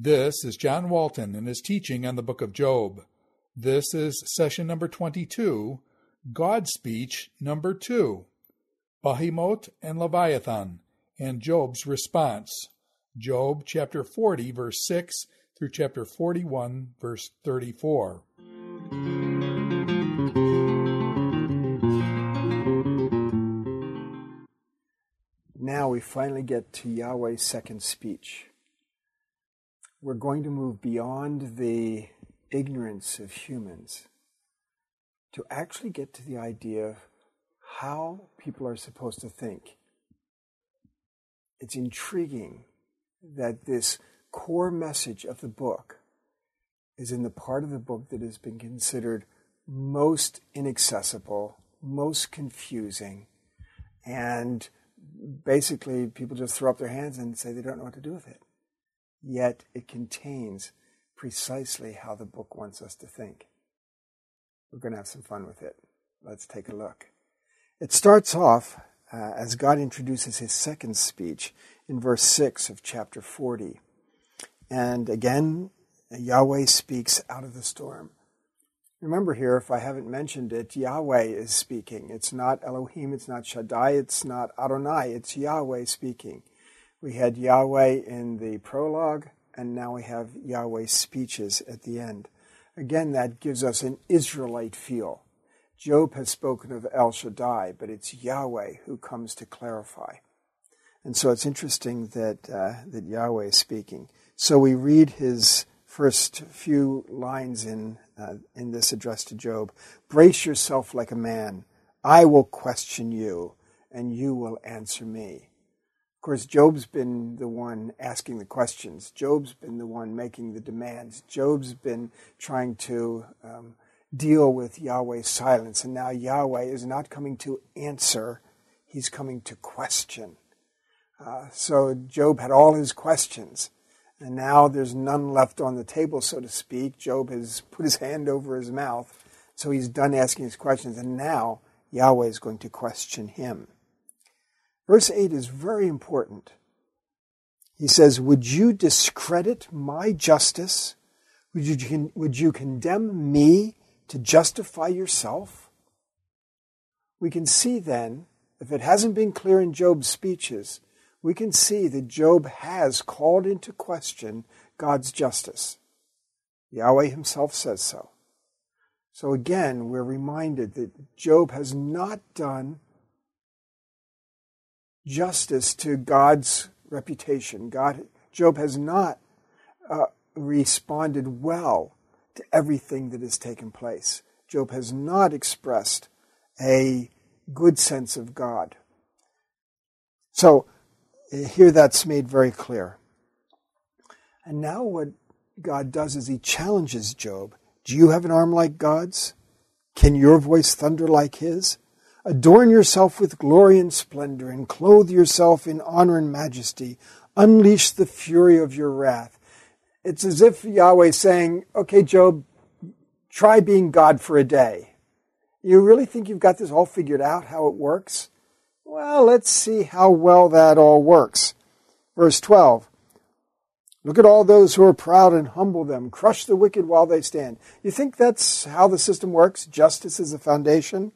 This is John Walton in his teaching on the book of Job. This is session number 22, God Speech number 2, Behemoth and Leviathan, and Job's response. Job chapter 40, verse 6 through chapter 41, verse 34. Now we finally get to Yahweh's second speech. We're going to move beyond the ignorance of humans to actually get to the idea of how people are supposed to think. It's intriguing that this core message of the book is in the part of the book that has been considered most inaccessible, most confusing, and basically people just throw up their hands and say they don't know what to do with it. Yet it contains precisely how the book wants us to think. We're going to have some fun with it. Let's take a look. It starts off as God introduces his second speech in verse 6 of chapter 40. And again, Yahweh speaks out of the storm. Remember here, if I haven't mentioned it, Yahweh is speaking. It's not Elohim, it's not Shaddai, it's not Adonai, it's Yahweh speaking. We had Yahweh in the prologue, and now we have Yahweh's speeches at the end. Again, that gives us an Israelite feel. Job has spoken of El Shaddai, but it's Yahweh who comes to clarify. And so it's interesting that Yahweh is speaking. So we read his first few lines in this address to Job. Brace yourself like a man. I will question you, and you will answer me. Of course, Job's been the one asking the questions. Job's been the one making the demands. Job's been trying to deal with Yahweh's silence. And now Yahweh is not coming to answer, he's coming to question. So Job had all his questions. And now there's none left on the table, so to speak. Job has put his hand over his mouth. So he's done asking his questions. And now Yahweh is going to question him. Verse 8 is very important. He says, would you discredit my justice? Would you condemn me to justify yourself? We can see then, if it hasn't been clear in Job's speeches, we can see that Job has called into question God's justice. Yahweh himself says so. So again, we're reminded that Job has not done justice to God's reputation. Job has not responded well to everything that has taken place. Job has not expressed a good sense of God. So here that's made very clear. And now what God does is he challenges Job. Do you have an arm like God's? Can your voice thunder like his? Adorn yourself with glory and splendor, and clothe yourself in honor and majesty. Unleash the fury of your wrath. It's as if Yahweh is saying, okay, Job, try being God for a day. You really think you've got this all figured out, how it works? Well, let's see how well that all works. Verse 12. Look at all those who are proud and humble them. Crush the wicked while they stand. You think that's how the system works? Justice is the foundation?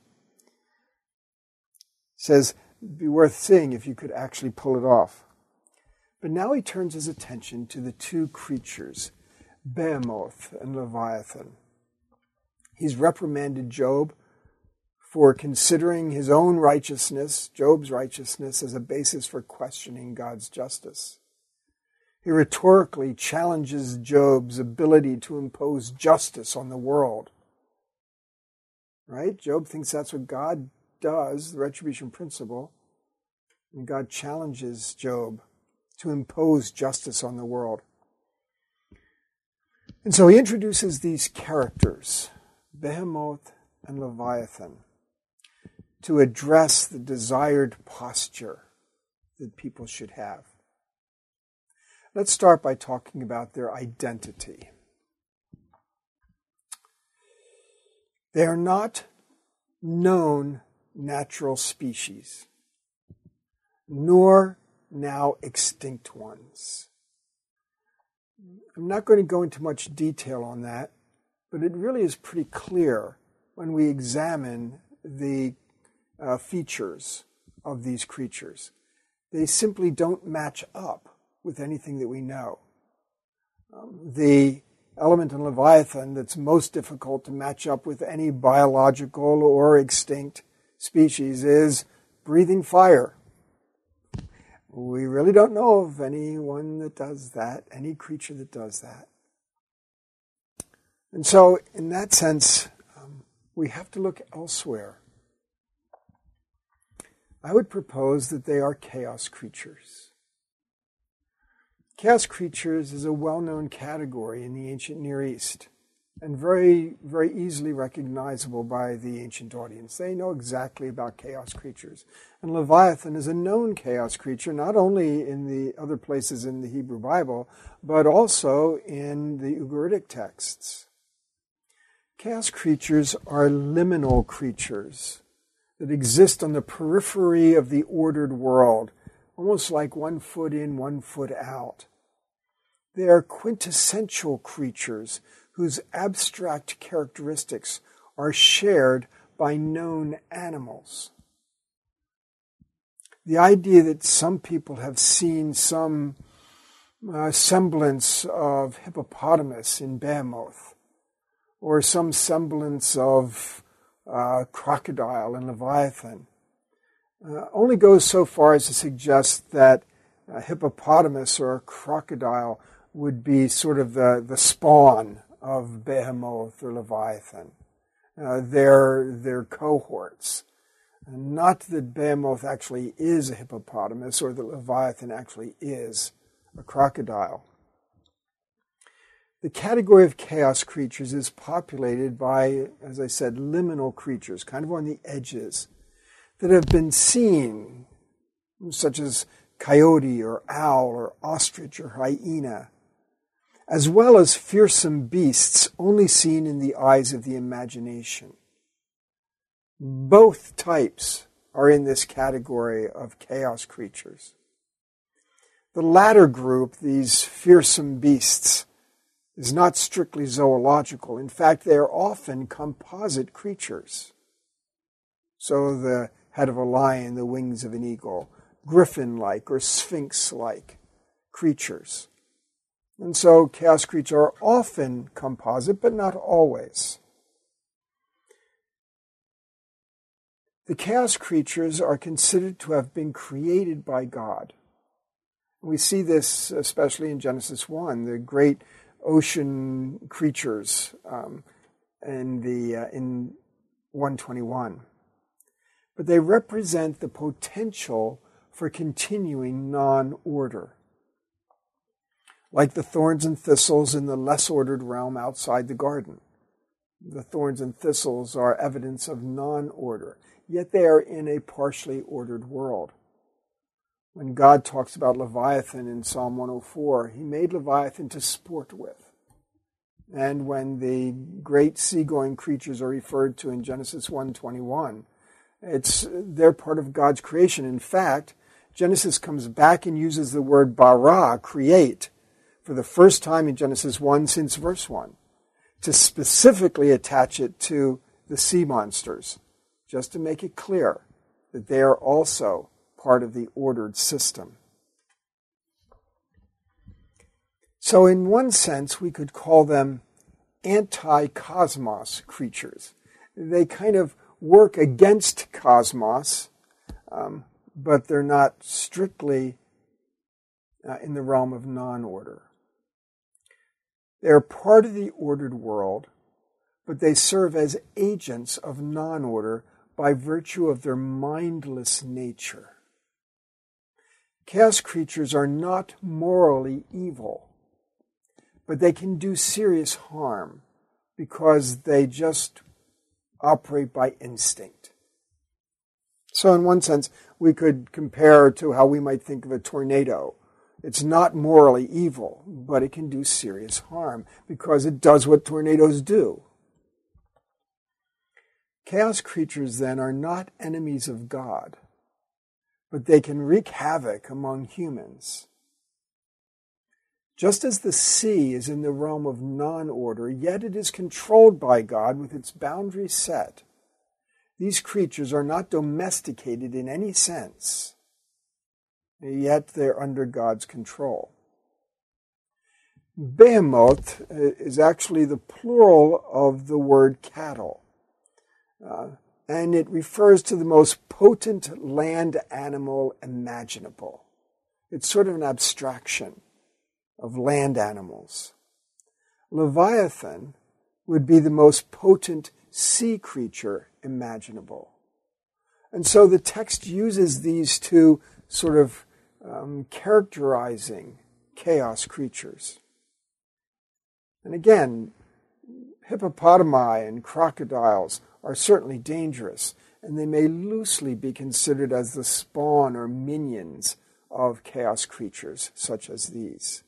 Says, it'd be worth seeing if you could actually pull it off. But now he turns his attention to the two creatures, Behemoth and Leviathan. He's reprimanded Job for considering his own righteousness, Job's righteousness, as a basis for questioning God's justice. He rhetorically challenges Job's ability to impose justice on the world. Right? Job thinks that's what God does, the retribution principle, and God challenges Job to impose justice on the world. And so he introduces these characters, Behemoth and Leviathan, to address the desired posture that people should have. Let's start by talking about their identity. They are not known natural species, nor now extinct ones. I'm not going to go into much detail on that, but it really is pretty clear when we examine the features of these creatures. They simply don't match up with anything that we know. The element in Leviathan that's most difficult to match up with any biological or extinct species is breathing fire. We really don't know of anyone that does that, any creature that does that. And so, in that sense, we have to look elsewhere. I would propose that they are chaos creatures. Chaos creatures is a well-known category in the ancient Near East and very, very easily recognizable by the ancient audience. They know exactly about chaos creatures. And Leviathan is a known chaos creature, not only in the other places in the Hebrew Bible, but also in the Ugaritic texts. Chaos creatures are liminal creatures that exist on the periphery of the ordered world, almost like 1 foot in, 1 foot out. They are quintessential creatures whose abstract characteristics are shared by known animals. The idea that some people have seen some semblance of hippopotamus in Behemoth, or some semblance of crocodile in Leviathan, only goes so far as to suggest that a hippopotamus or a crocodile would be sort of the spawn of Behemoth or Leviathan. They're cohorts. Not that Behemoth actually is a hippopotamus or that Leviathan actually is a crocodile. The category of chaos creatures is populated by, as I said, liminal creatures, kind of on the edges, that have been seen, such as coyote or owl or ostrich or hyena, as well as fearsome beasts only seen in the eyes of the imagination. Both types are in this category of chaos creatures. The latter group, these fearsome beasts, is not strictly zoological. In fact, they are often composite creatures. So the head of a lion, the wings of an eagle, griffin-like or sphinx-like creatures. And so chaos creatures are often composite, but not always. The chaos creatures are considered to have been created by God. We see this especially in Genesis 1, the great ocean creatures in 121. But they represent the potential for continuing non-order. Like the thorns and thistles in the less ordered realm outside the garden. The thorns and thistles are evidence of non-order, yet they are in a partially ordered world. When God talks about Leviathan in Psalm 104, he made Leviathan to sport with. And when the great seagoing creatures are referred to in Genesis 1:21, they're part of God's creation. In fact, Genesis comes back and uses the word bara, create, for the first time in Genesis 1 since verse 1, to specifically attach it to the sea monsters, just to make it clear that they are also part of the ordered system. So in one sense, we could call them anti-cosmos creatures. They kind of work against cosmos, but they're not strictly in the realm of non-order. They're part of the ordered world, but they serve as agents of non-order by virtue of their mindless nature. Chaos creatures are not morally evil, but they can do serious harm because they just operate by instinct. So in one sense, we could compare to how we might think of a tornado. It's not morally evil, but it can do serious harm because it does what tornadoes do. Chaos creatures, then, are not enemies of God, but they can wreak havoc among humans. Just as the sea is in the realm of non-order, yet it is controlled by God with its boundaries set. These creatures are not domesticated in any sense, yet they're under God's control. Behemoth is actually the plural of the word cattle, and it refers to the most potent land animal imaginable. It's sort of an abstraction of land animals. Leviathan would be the most potent sea creature imaginable. And so the text uses these two sort of characterizing chaos creatures. And again, hippopotami and crocodiles are certainly dangerous, and they may loosely be considered as the spawn or minions of chaos creatures such as these.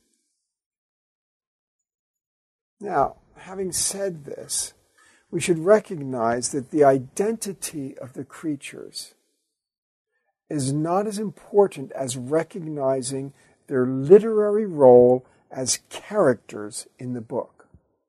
Now, having said this, we should recognize that the identity of the creatures is not as important as recognizing their literary role as characters in the book.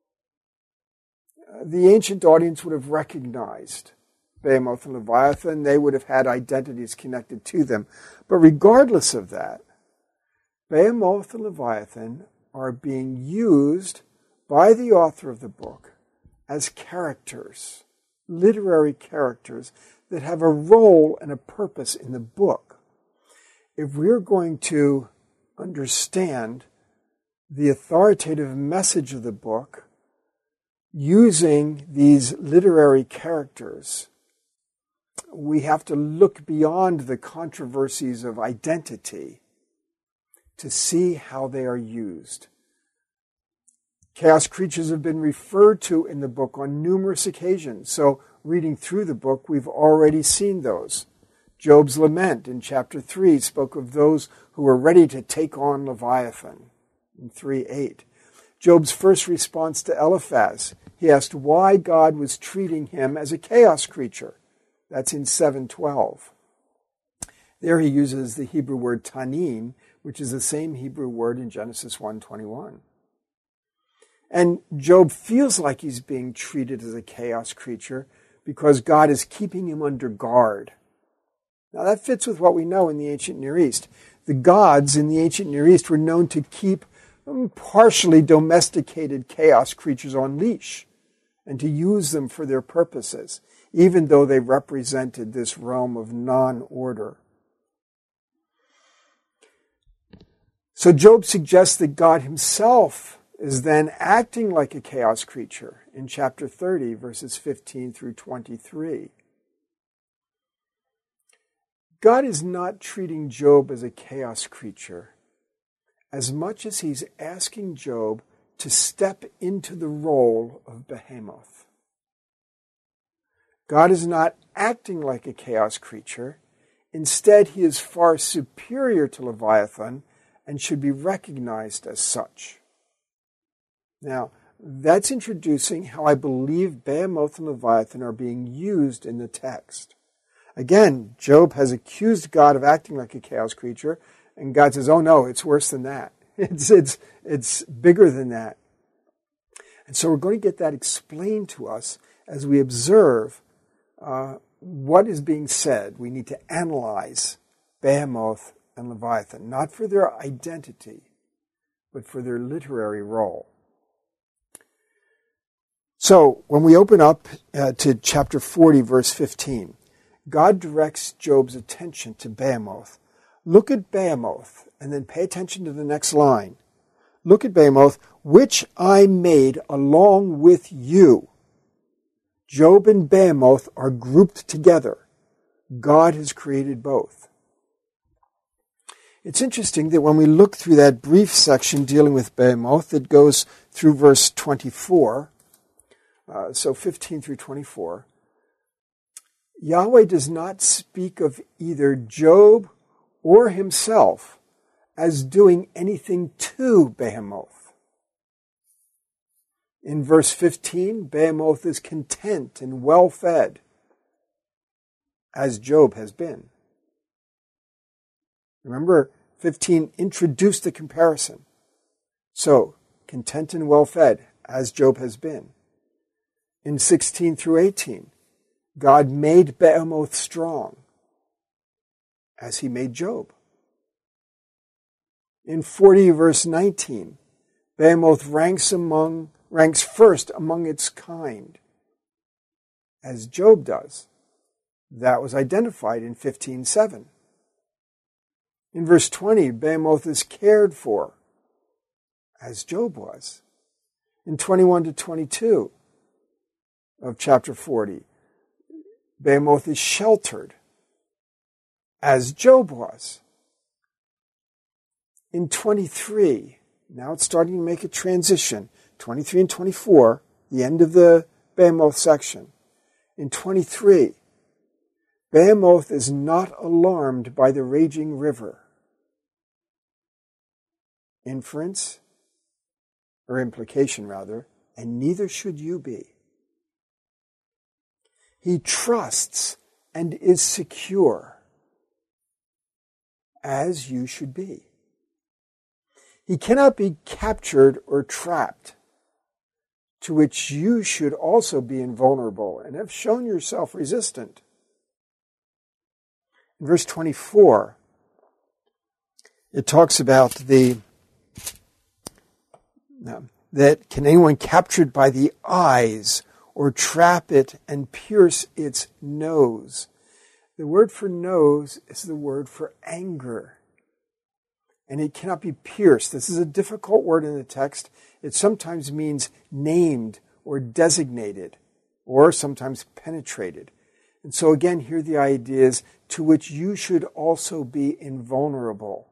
The ancient audience would have recognized Behemoth and Leviathan. They would have had identities connected to them. But regardless of that, Behemoth and Leviathan are being used by the author of the book as characters, literary characters that have a role and a purpose in the book. If we're going to understand the authoritative message of the book using these literary characters, we have to look beyond the controversies of identity to see how they are used. Chaos creatures have been referred to in the book on numerous occasions. So reading through the book, we've already seen those. Job's lament in chapter 3 spoke of those who were ready to take on Leviathan in 3:8. Job's first response to Eliphaz, he asked why God was treating him as a chaos creature. That's in 7:12. There he uses the Hebrew word tanin, which is the same Hebrew word in Genesis 1:21. And Job feels like he's being treated as a chaos creature because God is keeping him under guard. Now that fits with what we know in the ancient Near East. The gods in the ancient Near East were known to keep partially domesticated chaos creatures on leash and to use them for their purposes, even though they represented this realm of non-order. So Job suggests that God himself is then acting like a chaos creature in chapter 30, verses 15 through 23. God is not treating Job as a chaos creature as much as he's asking Job to step into the role of Behemoth. God is not acting like a chaos creature. Instead, he is far superior to Leviathan and should be recognized as such. Now, that's introducing how I believe Behemoth and Leviathan are being used in the text. Again, Job has accused God of acting like a chaos creature, and God says, oh no, it's worse than that. It's bigger than that. And so we're going to get that explained to us as we observe what is being said. We need to analyze Behemoth and Leviathan, not for their identity, but for their literary role. So, when we open up to chapter 40, verse 15, God directs Job's attention to Behemoth. Look at Behemoth, and then pay attention to the next line. Look at Behemoth, which I made along with you. Job and Behemoth are grouped together. God has created both. It's interesting that when we look through that brief section dealing with Behemoth that goes through verse 24, so 15 through 24, Yahweh does not speak of either Job or himself as doing anything to Behemoth. In verse 15, Behemoth is content and well-fed, as Job has been. Remember, 15 introduced the comparison. So, content and well-fed, as Job has been. In 16 through 18, God made Behemoth strong, as he made Job. In 40 verse 19, Behemoth ranks first among its kind, as Job does. That was identified in 15:7. In verse 20, Behemoth is cared for, as Job was. In 21 to 22 of chapter 40, Behemoth is sheltered, as Job was. In 23, now it's starting to make a transition, 23 and 24, the end of the Behemoth section. In 23, Behemoth is not alarmed by the raging river. Inference, or implication rather, and neither should you be. He trusts and is secure, as you should be. He cannot be captured or trapped, to which you should also be invulnerable and have shown yourself resistant. In verse 24, it talks about that can anyone captured by the eyes or trap it and pierce its nose? The word for nose is the word for anger. And it cannot be pierced. This is a difficult word in the text. It sometimes means named or designated, or sometimes penetrated. And so again, here the idea is to which you should also be invulnerable.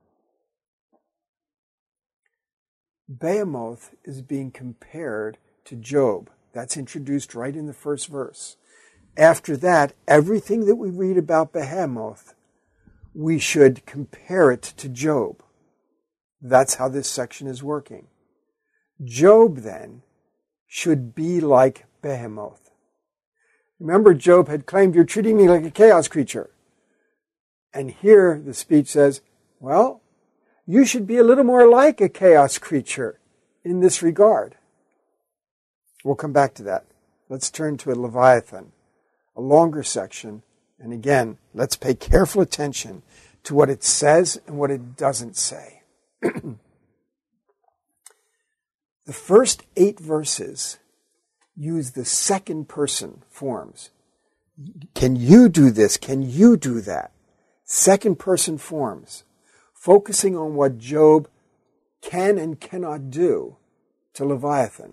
Behemoth is being compared to Job. That's introduced right in the first verse. After that, everything that we read about Behemoth, we should compare it to Job. That's how this section is working. Job, then, should be like Behemoth. Remember, Job had claimed, "You're treating me like a chaos creature." And here the speech says, well, you should be a little more like a chaos creature in this regard. We'll come back to that. Let's turn to a Leviathan, a longer section. And again, let's pay careful attention to what it says and what it doesn't say. The first 8 verses use the second person forms. Can you do this? Can you do that? Second person forms, focusing on what Job can and cannot do to Leviathan.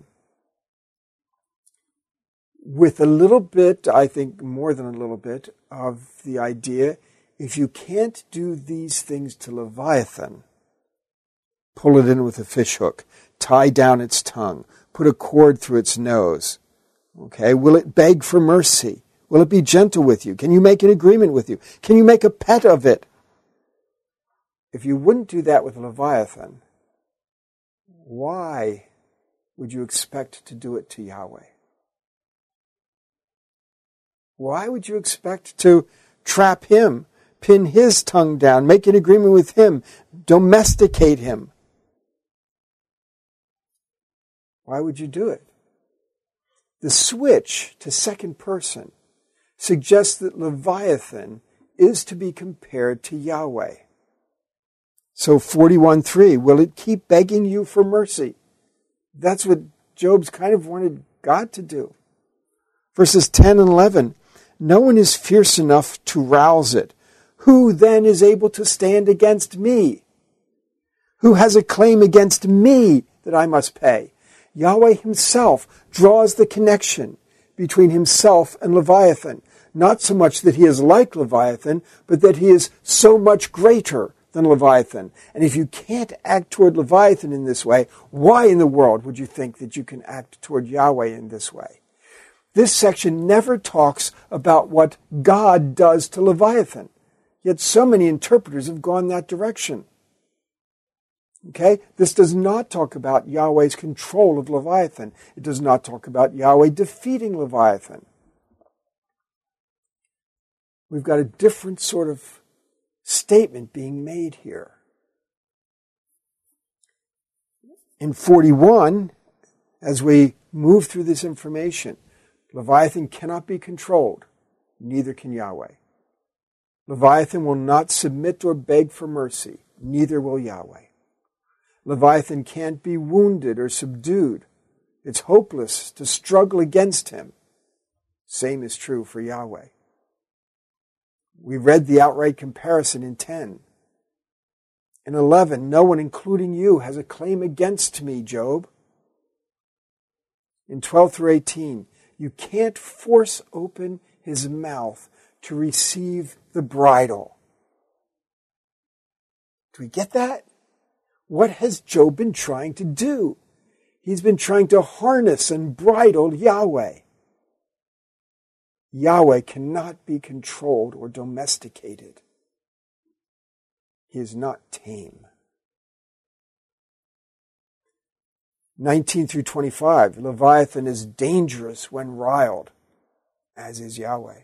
With a little bit, I think more than a little bit, of the idea, if you can't do these things to Leviathan, pull it in with a fish hook, tie down its tongue, put a cord through its nose. Okay, will it beg for mercy? Will it be gentle with you? Can you make an agreement with you? Can you make a pet of it? If you wouldn't do that with Leviathan, why would you expect to do it to Yahweh? Why would you expect to trap him, pin his tongue down, make an agreement with him, domesticate him? Why would you do it? The switch to second person suggests that Leviathan is to be compared to Yahweh. So 41:3, will it keep begging you for mercy? That's what Job's kind of wanted God to do. Verses 10 and 11, no one is fierce enough to rouse it. Who then is able to stand against me? Who has a claim against me that I must pay? Yahweh himself draws the connection between himself and Leviathan. Not so much that he is like Leviathan, but that he is so much greater than Leviathan. And if you can't act toward Leviathan in this way, why in the world would you think that you can act toward Yahweh in this way? This section never talks about what God does to Leviathan. Yet so many interpreters have gone that direction. Okay? This does not talk about Yahweh's control of Leviathan. It does not talk about Yahweh defeating Leviathan. We've got a different sort of statement being made here. In 41, as we move through this information, Leviathan cannot be controlled, neither can Yahweh. Leviathan will not submit or beg for mercy, neither will Yahweh. Leviathan can't be wounded or subdued. It's hopeless to struggle against him. Same is true for Yahweh. We read the outright comparison in 10. In 11, no one, including you, has a claim against me, Job. In 12 through 18, you can't force open his mouth to receive the bridle. Do we get that? What has Job been trying to do? He's been trying to harness and bridle Yahweh. Yahweh cannot be controlled or domesticated. He is not tame. 19 through 25, Leviathan is dangerous when riled, as is Yahweh.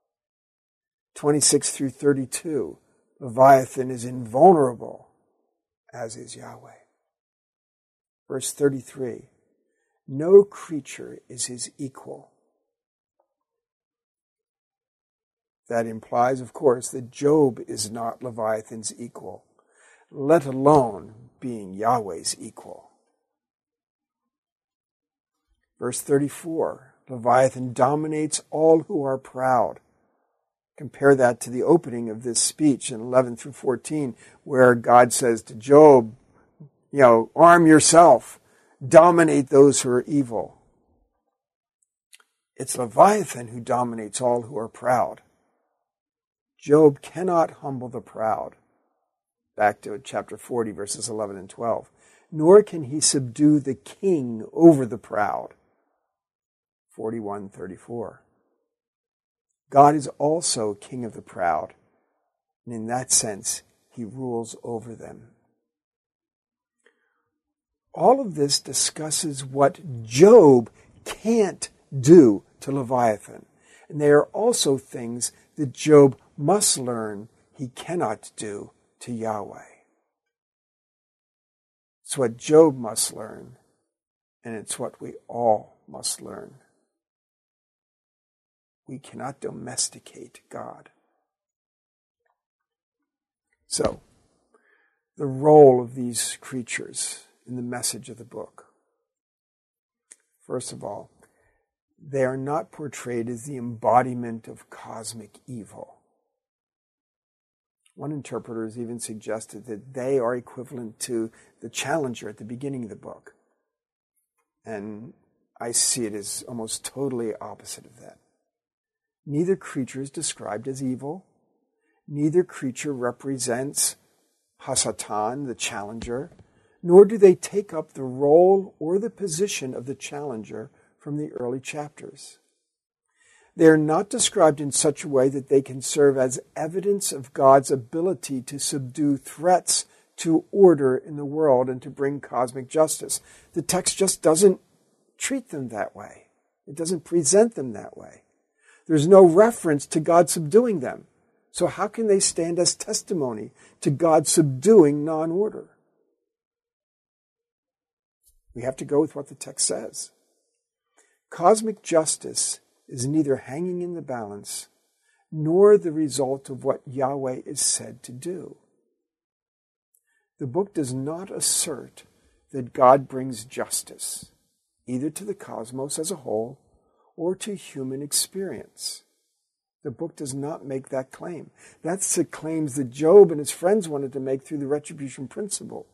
26 through 32, Leviathan is invulnerable, as is Yahweh. Verse 33, no creature is his equal. That implies, of course, that Job is not Leviathan's equal, let alone being Yahweh's equal. Verse 34, Leviathan dominates all who are proud. Compare that to the opening of this speech in 11 through 14, where God says to Job, arm yourself, dominate those who are evil. It's Leviathan who dominates all who are proud. Job cannot humble the proud. Back to chapter 40, verses 11 and 12. Nor can he subdue the king over the proud. 41:34. God is also king of the proud, and in that sense, he rules over them. All of this discusses what Job can't do to Leviathan, and they are also things that Job must learn he cannot do to Yahweh. It's what Job must learn, and it's what we all must learn. We cannot domesticate God. So, the role of these creatures in the message of the book. First of all, they are not portrayed as the embodiment of cosmic evil. One interpreter has even suggested that they are equivalent to the challenger at the beginning of the book. And I see it as almost totally opposite of that. Neither creature is described as evil. Neither creature represents Hasatan, the challenger, nor do they take up the role or the position of the challenger from the early chapters. They are not described in such a way that they can serve as evidence of God's ability to subdue threats to order in the world and to bring cosmic justice. The text just doesn't treat them that way. It doesn't present them that way. There's no reference to God subduing them. So how can they stand as testimony to God subduing non-order? We have to go with what the text says. Cosmic justice is neither hanging in the balance nor the result of what Yahweh is said to do. The book does not assert that God brings justice, either to the cosmos as a whole or to human experience. The book does not make that claim. That's the claims that Job and his friends wanted to make through the retribution principle.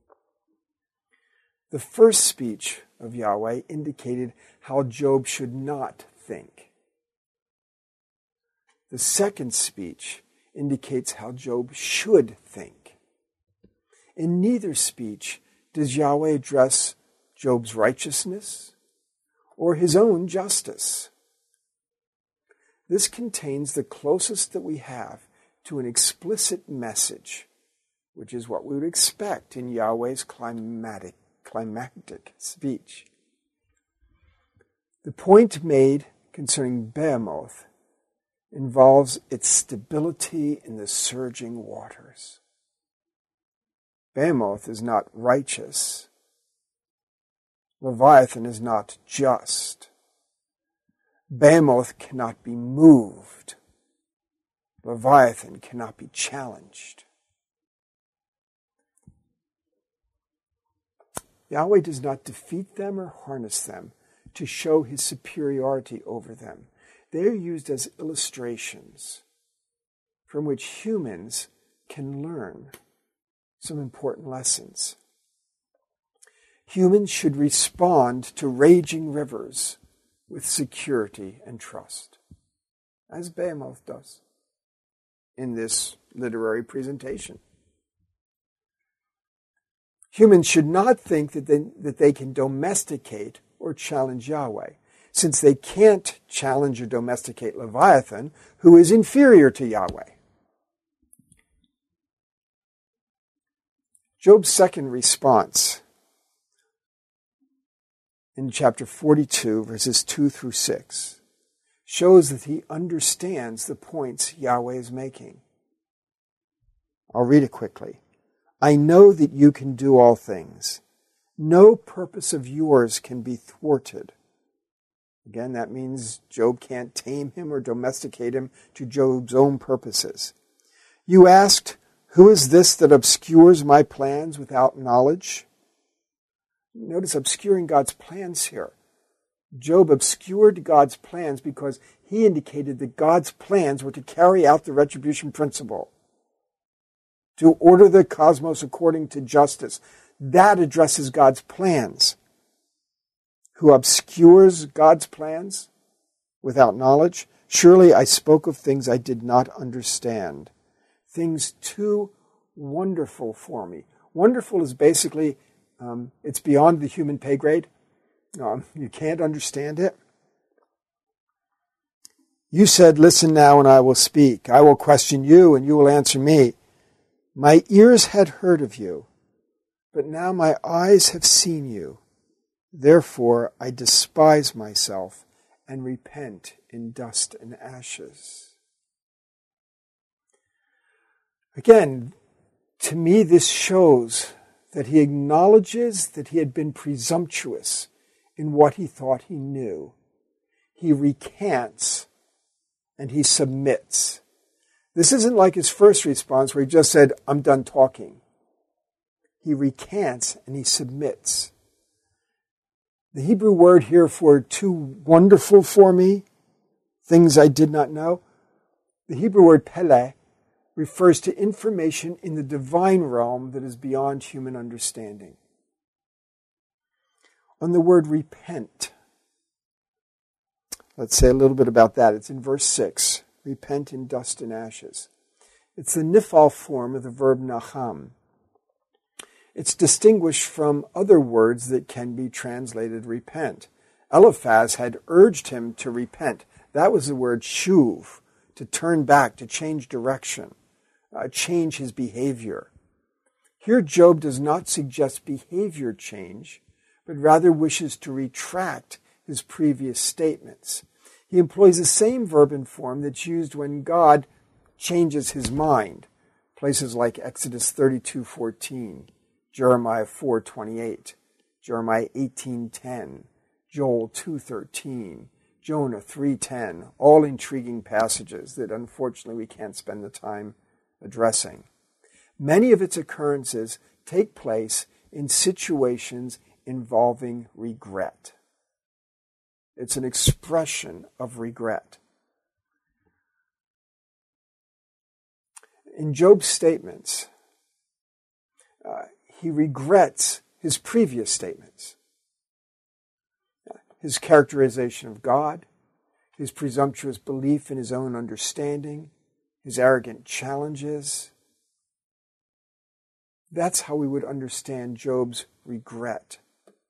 The first speech of Yahweh indicated how Job should not think. The second speech indicates how Job should think. In neither speech does Yahweh address Job's righteousness or his own justice. This contains the closest that we have to an explicit message, which is what we would expect in Yahweh's climactic speech. The point made concerning Behemoth involves its stability in the surging waters. Behemoth is not righteous, Leviathan is not just. Behemoth cannot be moved. Leviathan cannot be challenged. Yahweh does not defeat them or harness them to show his superiority over them. They are used as illustrations from which humans can learn some important lessons. Humans should respond to raging rivers with security and trust, as Behemoth does in this literary presentation. Humans should not think that they can domesticate or challenge Yahweh, since they can't challenge or domesticate Leviathan, who is inferior to Yahweh. Job's second response in chapter 42, verses 2 through 6, shows that he understands the points Yahweh is making. I'll read it quickly. I know that you can do all things. No purpose of yours can be thwarted. Again, that means Job can't tame him or domesticate him to Job's own purposes. You asked, who is this that obscures my plans without knowledge? Notice obscuring God's plans here. Job obscured God's plans because he indicated that God's plans were to carry out the retribution principle, to order the cosmos according to justice. That addresses God's plans. Who obscures God's plans without knowledge? Surely I spoke of things I did not understand. Things too wonderful for me. Wonderful is basically, it's beyond the human pay grade. You can't understand it. You said, listen now and I will speak. I will question you and you will answer me. My ears had heard of you, but now my eyes have seen you. Therefore I despise myself and repent in dust and ashes. Again, to me this shows that he acknowledges that he had been presumptuous in what he thought he knew. He recants and he submits. This isn't like his first response where he just said, I'm done talking. He recants and he submits. The Hebrew word here for too wonderful for me, things I did not know, the Hebrew word pele refers to information in the divine realm that is beyond human understanding. On the word repent, let's say a little bit about that. It's in verse 6. Repent in dust and ashes. It's the nifal form of the verb nacham. It's distinguished from other words that can be translated repent. Eliphaz had urged him to repent. That was the word shuv, to turn back, to change direction, change his behavior. Here Job does not suggest behavior change, but rather wishes to retract his previous statements. He employs the same verb and form that's used when God changes his mind. Places like Exodus 32:14, Jeremiah 4:28, Jeremiah 18:10, Joel 2:13, Jonah 3:10, all intriguing passages that unfortunately we can't spend the time addressing. Many of its occurrences take place in situations involving regret. It's an expression of regret. In Job's statements, he regrets his previous statements. His characterization of God, his presumptuous belief in his own understanding, his arrogant challenges. That's how we would understand Job's regret.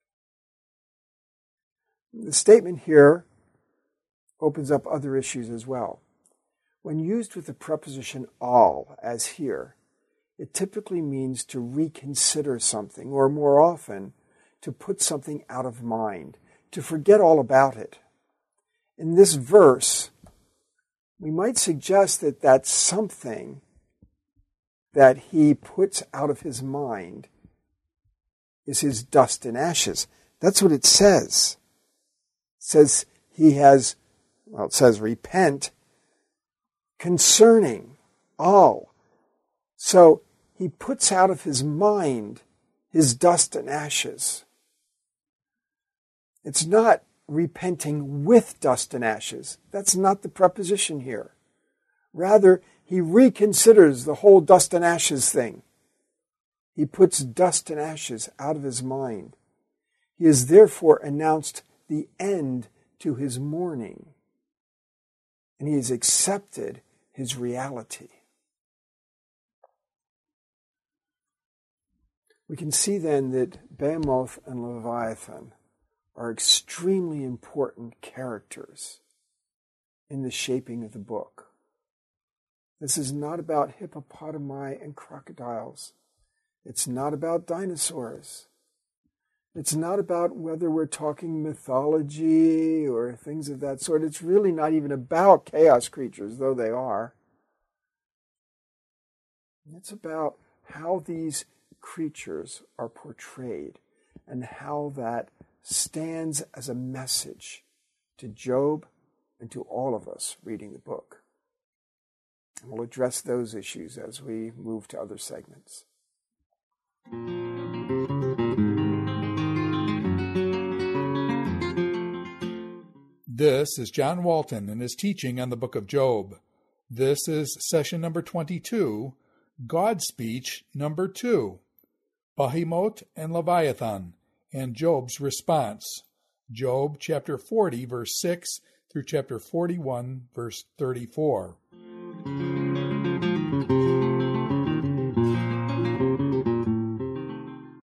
The statement here opens up other issues as well. When used with the preposition al, as here, it typically means to reconsider something, or more often, to put something out of mind, to forget all about it. In this verse, we might suggest that that something that he puts out of his mind is his dust and ashes. That's what it says. It says he has, well, it says repent concerning all. So he puts out of his mind his dust and ashes. It's not repenting with dust and ashes. That's not the preposition here. Rather, he reconsiders the whole dust and ashes thing. He puts dust and ashes out of his mind. He has therefore announced the end to his mourning. And he has accepted his reality. We can see then that Behemoth and Leviathan are extremely important characters in the shaping of the book. This is not about hippopotami and crocodiles. It's not about dinosaurs. It's not about whether we're talking mythology or things of that sort. It's really not even about chaos creatures, though they are. It's about how these creatures are portrayed and how that stands as a message to Job and to all of us reading the book. And we'll address those issues as we move to other segments. This is John Walton and his teaching on the book of Job. This is session number 22, God Speech number 2, Behemoth and Leviathan, and Job's response. Job chapter 40, verse 6 through chapter 41, verse 34.